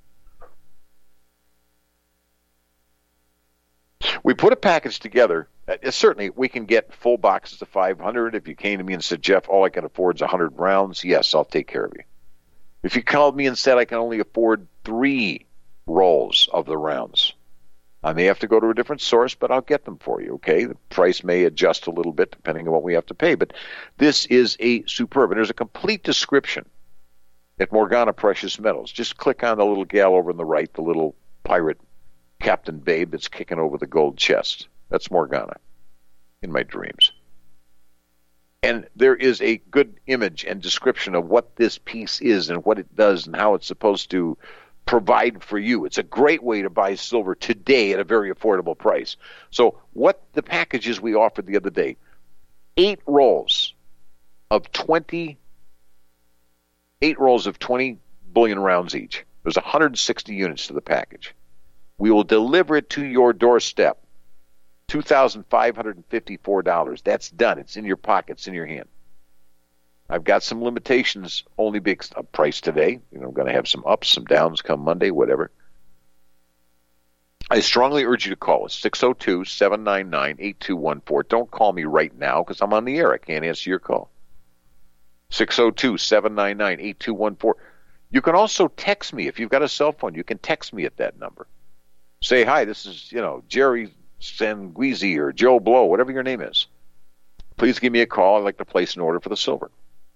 We put a package together. Uh, certainly, we can get full boxes of five hundred. If you came to me and said, Jeff, all I can afford is one hundred rounds, yes, I'll take care of you. If you called me and said I can only afford three rolls of the rounds, I may have to go to a different source, but I'll get them for you, okay? The price may adjust a little bit depending on what we have to pay, but this is a superb. And there's a complete description at Morgana Precious Metals. Just click on the little gal over on the right, the little pirate Captain Babe that's kicking over the gold chest. That's Morgana in my dreams. And there is a good image and description of what this piece is and what it does and how it's supposed to provide for you. It's a great way to buy silver today at a very affordable price. So what the packages we offered the other day, eight rolls of twenty, eight rolls of twenty bullion rounds each. There's one hundred sixty units to the package. We will deliver it to your doorstep. two thousand five hundred fifty-four dollars. That's done. It's in your pocket. It's in your hand. I've got some limitations, only big price today. You know, I'm going to have some ups, some downs come Monday, whatever. I strongly urge you to call us, six oh two, seven nine nine, eight two one four. Don't call me right now because I'm on the air. I can't answer your call. six oh two, seven nine nine, eight two one four. You can also text me. If you've got a cell phone, you can text me at that number. Say, hi, this is, you know, Jerry Sanguizi or Joe Blow, whatever your name is. Please give me a call. I'd like to place an order for the silver.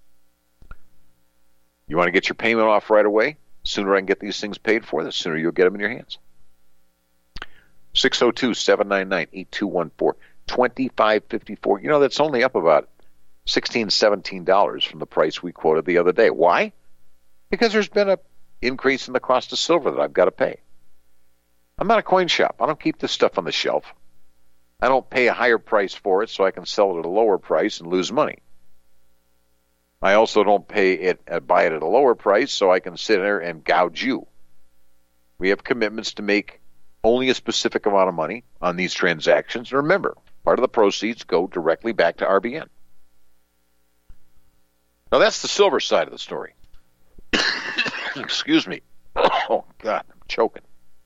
You want to get your payment off right away? The sooner I can get these things paid for, the sooner you'll get them in your hands. six oh two, seven nine nine, eight two one four, twenty-five fifty-four. You know, that's only up about sixteen dollars, seventeen dollars from the price we quoted the other day. Why? Because there's been an increase in the cost of silver that I've got to pay. I'm not a coin shop. I don't keep this stuff on the shelf. I don't pay a higher price for it so I can sell it at a lower price and lose money. I also don't pay it, uh, buy it at a lower price so I can sit there and gouge you. We have commitments to make only a specific amount of money on these transactions. And remember, part of the proceeds go directly back to R B N. Now that's the silver side of the story. Excuse me. Oh, God, I'm choking.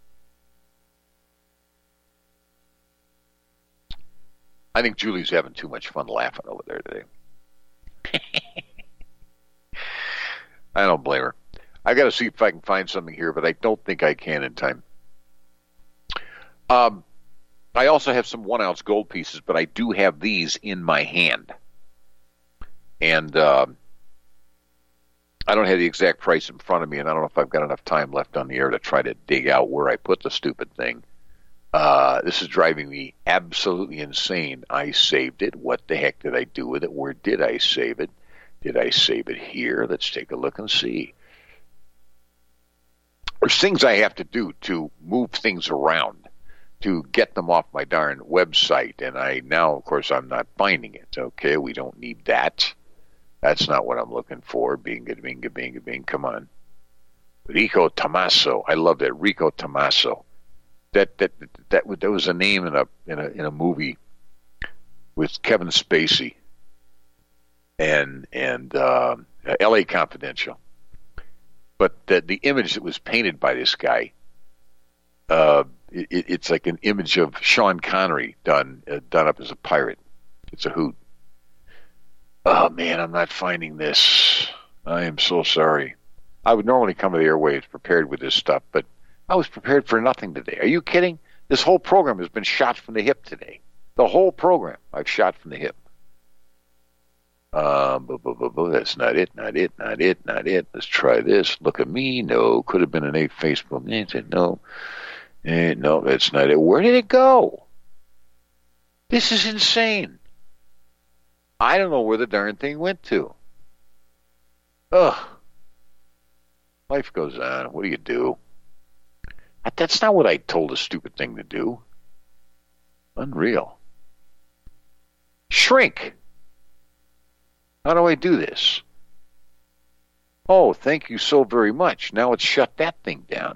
I think Julie's having too much fun laughing over there today. I don't blame her. I got to see if I can find something here, but I don't think I can in time. Um, I also have some one-ounce gold pieces, but I do have these in my hand. And uh, I don't have the exact price in front of me, and I don't know if I've got enough time left on the air to try to dig out where I put the stupid thing. Uh, this is driving me absolutely insane. I saved it. What the heck did I do with it? Where did I save it? Did I save it here? Let's take a look and see. There's things I have to do to move things around to get them off my darn website, and I now, of course, I'm not finding it. Okay, we don't need that. That's not what I'm looking for. Binga, binga, binga, binga. Come on. Rico Tommaso. I love that. Rico Tommaso. That that that that was a name in a in a in a movie with Kevin Spacey and and uh, L A Confidential. But the the image that was painted by this guy, uh, it, it's like an image of Sean Connery done uh, done up as a pirate. It's a hoot. Oh man, I'm not finding this. I am so sorry. I would normally come to the airwaves prepared with this stuff, but I was prepared for nothing today. Are you kidding? This whole program has been shot from the hip today. The whole program I've shot from the hip. Um, bu- bu- bu- bu- that's not it, not it, not it, not it. Let's try this. Look at me. No, could have been an eight Facebook. No, eh, no, that's not it. Where did it go? This is insane. I don't know where the darn thing went to. Ugh. Life goes on. What do you do? That's not what I told a stupid thing to do. Unreal. Shrink. How do I do this? Oh, thank you so very much. Now it's shut that thing down.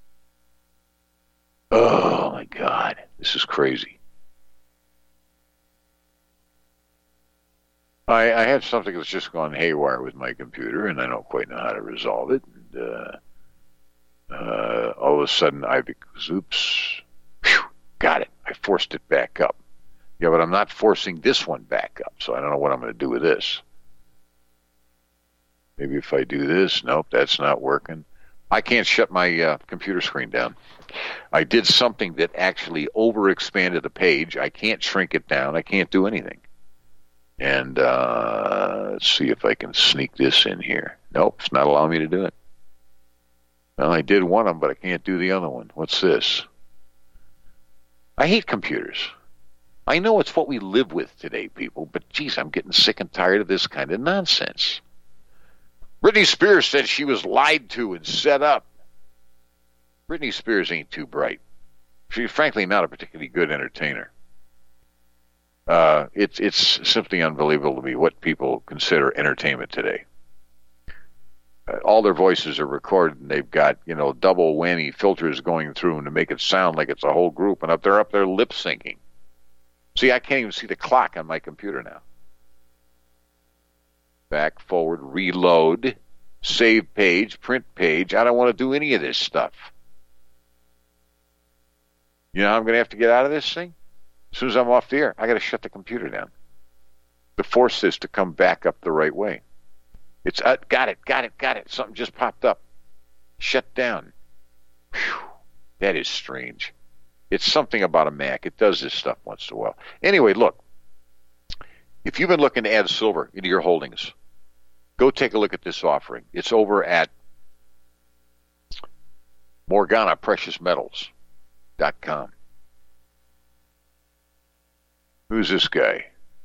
Oh, my God. This is crazy. I, I had something that's just gone haywire with my computer, and I don't quite know how to resolve it. And, uh, uh, all of a sudden, I because oops, whew, got it. I forced it back up. Yeah, but I'm not forcing this one back up, so I don't know what I'm going to do with this. Maybe if I do this, nope, that's not working. I can't shut my uh, computer screen down. I did something that actually overexpanded the page. I can't shrink it down. I can't do anything. And uh, let's see if I can sneak this in here. Nope, it's not allowing me to do it. Well, I did one of them, but I can't do the other one. What's this? I hate computers. I know it's what we live with today, people, but geez, I'm getting sick and tired of this kind of nonsense. Britney Spears said she was lied to and set up. Britney Spears ain't too bright. She's frankly not a particularly good entertainer. Uh, it's it's simply unbelievable to me what people consider entertainment today. Uh, all their voices are recorded, and they've got, you know, double whammy filters going through them to make it sound like it's a whole group, and up they're up there lip syncing. See, I can't even see the clock on my computer now. Back, forward, reload, save page, print page. I don't want to do any of this stuff. You know how I'm going to have to get out of this thing? As soon as I'm off the air, I got to shut the computer down to force this to come back up the right way. It's uh, got it, got it, got it. Something just popped up. Shut down. Whew, that is strange. It's something about a Mac. It does this stuff once in a while. Anyway, look. If you've been looking to add silver into your holdings, go take a look at this offering. It's over at Morgana Precious Metals dot com. Who's this guy?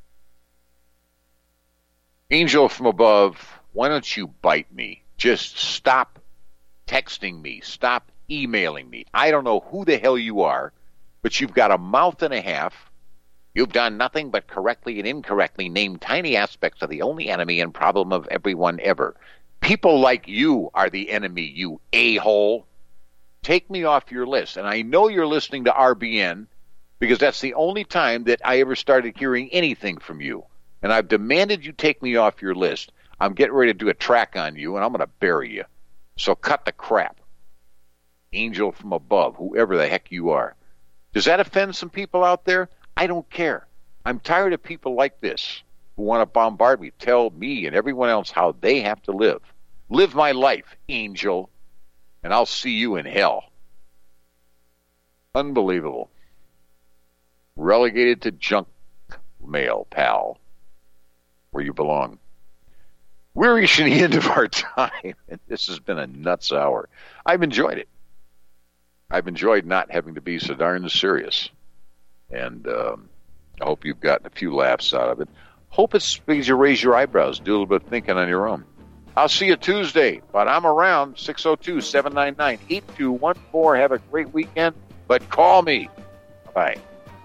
Angel from above, why don't you bite me? Just stop texting me. Stop emailing me. I don't know who the hell you are, but you've got a mouth and a half. You've done nothing but correctly and incorrectly name tiny aspects of the only enemy and problem of everyone ever. People like you are the enemy, you a-hole. Take me off your list. And I know you're listening to R B N because that's the only time that I ever started hearing anything from you. And I've demanded you take me off your list. I'm getting ready to do a track on you, and I'm going to bury you. So cut the crap. Angel from above, whoever the heck you are. Does that offend some people out there? I don't care. I'm tired of people like this who want to bombard me, tell me and everyone else how they have to live. Live my life, Angel, and I'll see you in hell. Unbelievable. Relegated to junk mail, pal, where you belong. We're reaching the end of our time, and this has been a nuts hour. I've enjoyed it. I've enjoyed not having to be so darn serious. And um, I hope you've gotten a few laughs out of it. Hope it's because you raise your eyebrows, do a little bit of thinking on your own. I'll see you Tuesday, but I'm around six oh two, seven nine nine, eight two one four. Have a great weekend, but call me. Bye.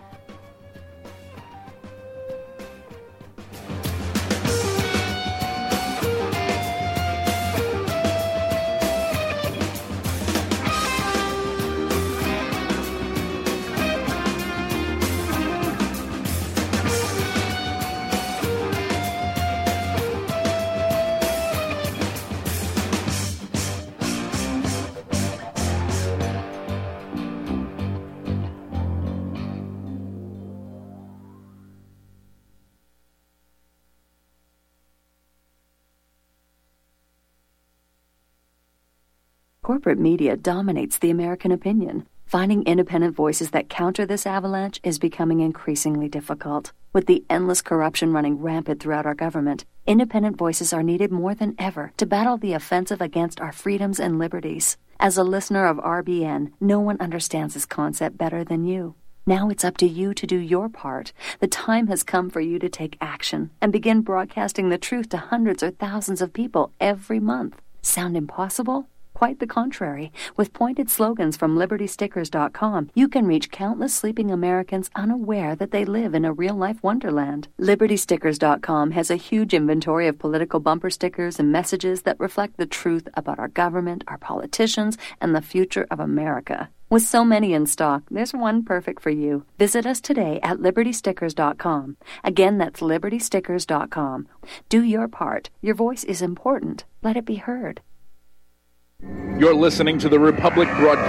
Corporate media dominates the American opinion. Finding independent voices that counter this avalanche is becoming increasingly difficult. With the endless corruption running rampant throughout our government, independent voices are needed more than ever to battle the offensive against our freedoms and liberties. As a listener of R B N, no one understands this concept better than you. Now it's up to you to do your part. The time has come for you to take action and begin broadcasting the truth to hundreds or thousands of people every month. Sound impossible? Quite the contrary. With pointed slogans from Liberty Stickers dot com, you can reach countless sleeping Americans unaware that they live in a real-life wonderland. Liberty Stickers dot com has a huge inventory of political bumper stickers and messages that reflect the truth about our government, our politicians, and the future of America. With so many in stock, there's one perfect for you. Visit us today at liberty stickers dot com. Again, that's liberty stickers dot com. Do your part. Your voice is important. Let it be heard. You're listening to the Republic Broadcast